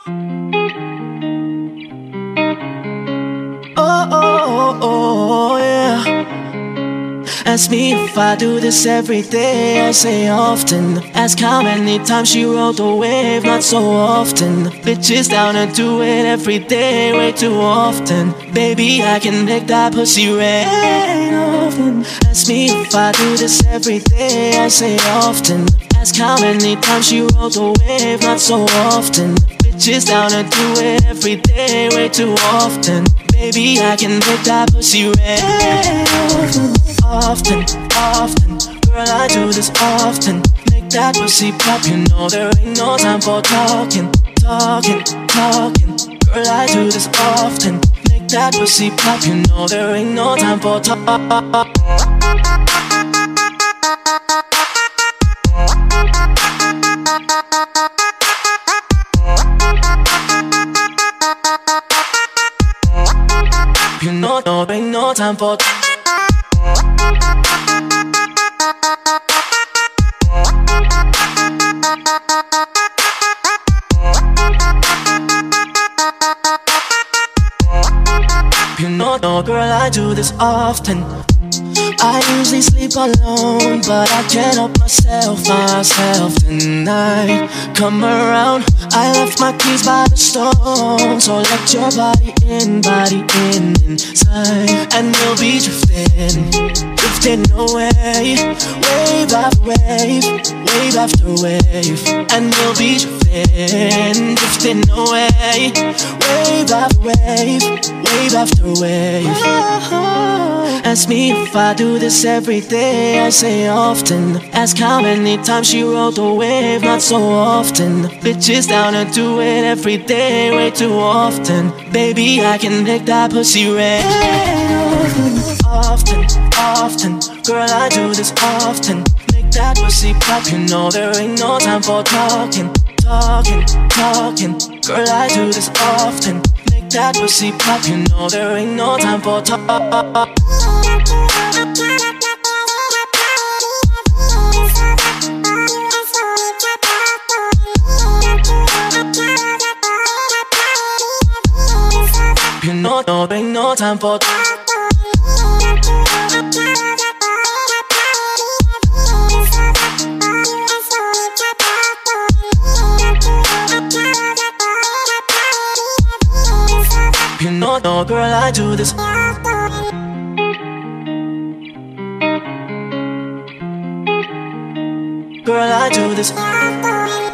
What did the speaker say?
Oh, oh, oh, oh, yeah. Ask me if I do this every day, I say often. Ask how many times she rode the wave, not so often. Bitches down to do it every day, way too often. Baby, I can make that pussy rain often. Ask me if I do this every day, I say often. Ask how many times she rode the wave, not so often. Bitches down to do it every day, way too often. Baby, I can make that pussy rain often, often. Girl, I do this often. Make that pussy pop, you know there ain't no time for talking, talking, talking. Girl, I do this often. Make that pussy pop, you know there ain't no time for talking. You know there ain't no time for You know, no, girl, I do this often. I usually sleep alone, but I can't help myself tonight. Come around, I left my keys by the stone, so let your body in inside, and we'll be drifting away, wave after wave, wave after wave, and we'll be drifting away, wave after wave, wave after wave. Ask me if I do this every day, I say often. Ask how many times she rode the wave, not so often. Bitches down to do it every day, way too often. Baby, I can make that pussy rain often, often. Girl, I do this often. Make that pussy pop, you know there ain't no time for talking, talking, talking. Girl, I do this often. Make that pussy pop, you know there ain't no time for talking. You know there ain't no time for You know, no, girl, I do this. Girl, I do this.